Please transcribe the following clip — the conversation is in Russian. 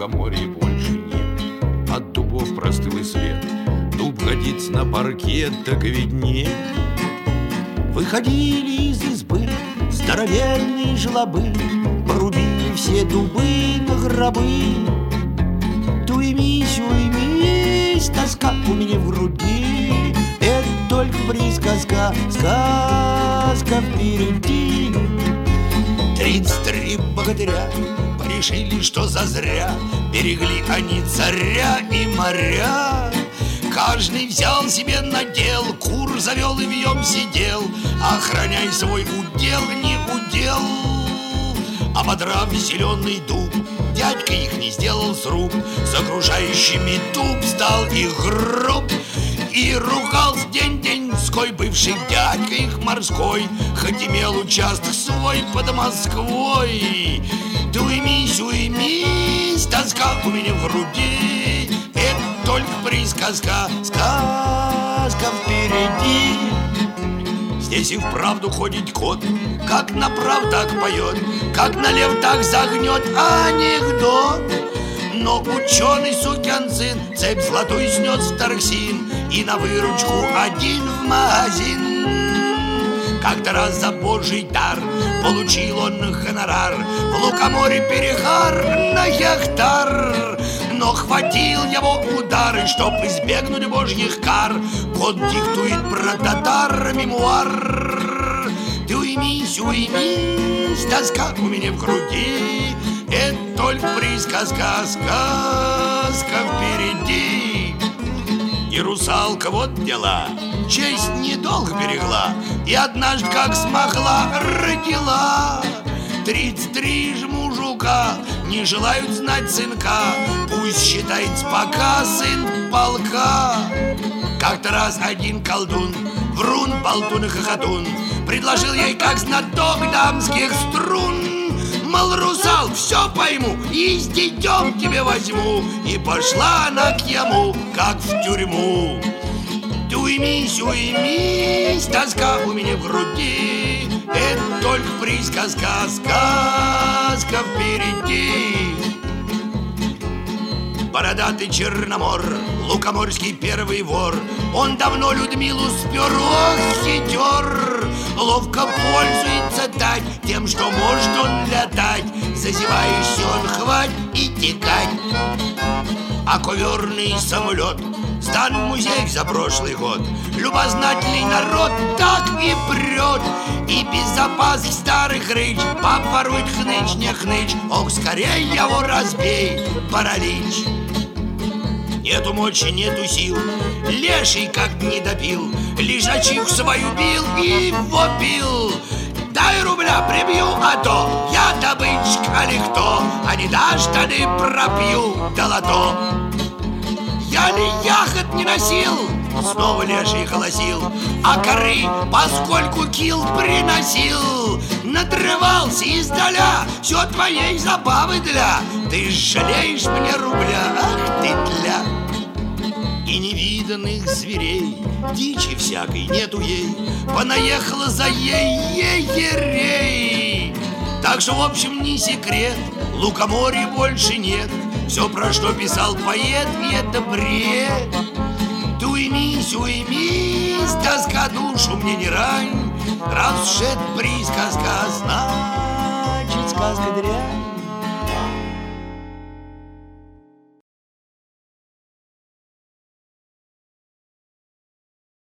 лукоморья больше нет. От дубов простыл и след. Дуб годится на паркет, так виднее. Выходили из избы здоровенные жлобы, порубили все дубы на гробы. Туймись, уймись, тоска у меня в груди. Это только присказка, сказка впереди. 33 богатыря порешили, что зазря берегли они царя и моря. Каждый взял себе надел, кур завел и в нем сидел, охраняй свой удел, не удел. Ободрав зеленый дуб, дядька их не сделал с рук, с окружающими дуб стал их груб. И ругался день-деньской бывший дядька их морской, хоть имел участок свой под Москвой. Ты уймись, уймись, тоска у меня в груди. Это только присказка, сказка впереди. Здесь и вправду ходит кот, как направо так поет, как налево так загнет анекдот. Но ученый сукин сын цепь золотую снес в торксин и на выручку один в магазин. Как-то раз за божий дар получил он гонорар, в лукоморье перехар на гектар. Но хватил его удары, чтоб избегнуть божьих кар. Кот диктует про татар мемуар. Ты уймись, уймись, тоска у меня в груди. Это только присказка, сказка впереди. И русалка вот дела, честь недолго берегла, и однажды как смогла родила. 33 ж мужика не желают знать сынка, пусть считает пока сын полка. Как-то раз один колдун, врун, болтун и хохотун, предложил ей как знаток дамских струн. Мол, русал, все пойму, и с детем тебе возьму. И пошла она к ему, как в тюрьму. Ты уймись, уймись, тоска у меня в груди. Это только присказка, сказка впереди. Бородатый Черномор, лукоморский первый вор, он давно Людмилу спер, ох, хитер. Ловко пользуется тать тем, что может он летать. Зазеваешься он хвать и текать. А коверный самолет сдан в музей за прошлый год. Любознательный народ так и прет. И без запасов старых рыч попорует хныч, не хныч. Ох, скорей его разбей, паралич. Нету мочи, нету сил, леший как не допил, лежачих свою бил и вопил. Дай рубля прибью, а то я добычка, али кто, а не дашь, тады пропью долото. Я ли ягод не носил, снова леший голосил, а коры поскольку кил приносил. Надрывался издаля, все твоей забавы для. Ты жалеешь мне рубля, ах ты тля. И невиданных зверей, дичи всякой нету ей, понаехала за ей-ей-ерей. Так что, в общем, не секрет, лукоморья больше нет. Все, про что писал поэт, и это бред. Ты уймись, уймись, тоска душу мне не рань. Раз уж это присказка, значит сказка дрянь.